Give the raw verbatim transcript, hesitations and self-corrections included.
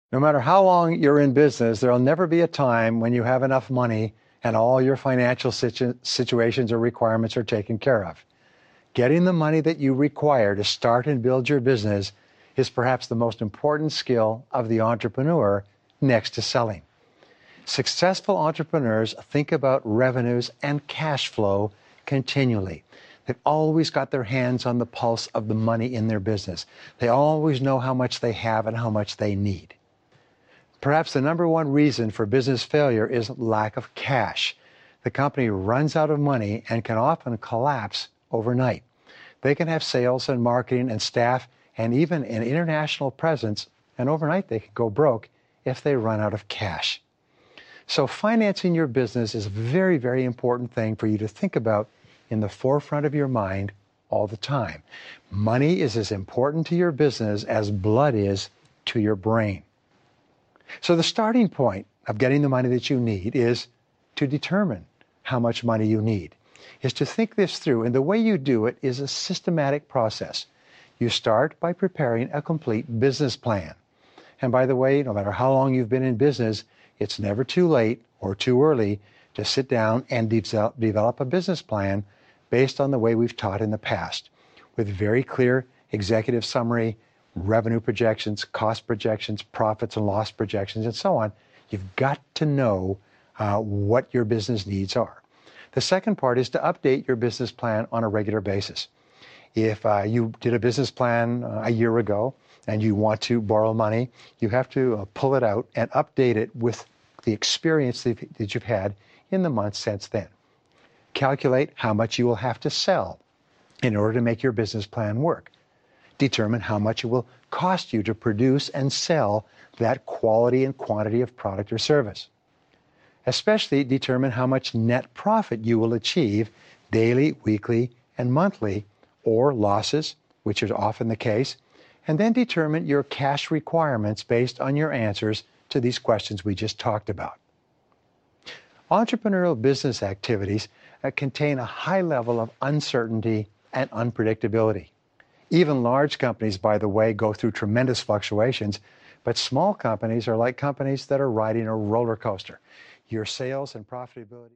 No matter how long you're in business, there'll never be a time when you have enough money and all your financial situ- situations or requirements are taken care of. Getting the money that you require to start and build your business is perhaps the most important skill of the entrepreneur next to selling. Successful entrepreneurs think about revenues and cash flow continually. They've always got their hands on the pulse of the money in their business. They always know how much they have and how much they need. Perhaps the number one reason for business failure is lack of cash. The company runs out of money and can often collapse overnight. They can have sales and marketing and staff and even an international presence, and overnight they can go broke if they run out of cash. So financing your business is a very, very important thing for you to think about in the forefront of your mind all the time. Money is as important to your business as blood is to your brain. So the starting point of getting the money that you need is to determine how much money you need, is to think this through. And the way you do it is a systematic process. You start by preparing a complete business plan. And by the way, no matter how long you've been in business, it's never too late or too early to sit down and de- develop a business plan based on the way we've taught in the past, with very clear executive summary, revenue projections, cost projections, profits and loss projections, and so on. You've got to know uh, what your business needs are. The second part is to update your business plan on a regular basis. If uh, you did a business plan uh, a year ago and you want to borrow money, you have to uh, pull it out and update it with the experience that, that you've had in the months since then. Calculate how much you will have to sell in order to make your business plan work. Determine how much it will cost you to produce and sell that quality and quantity of product or service. Especially determine how much net profit you will achieve daily, weekly, and monthly, or losses, which is often the case, and then determine your cash requirements based on your answers to these questions we just talked about. Entrepreneurial business activities uh, contain a high level of uncertainty and unpredictability. Even large companies, by the way, go through tremendous fluctuations, but small companies are like companies that are riding a roller coaster. Your sales and profitability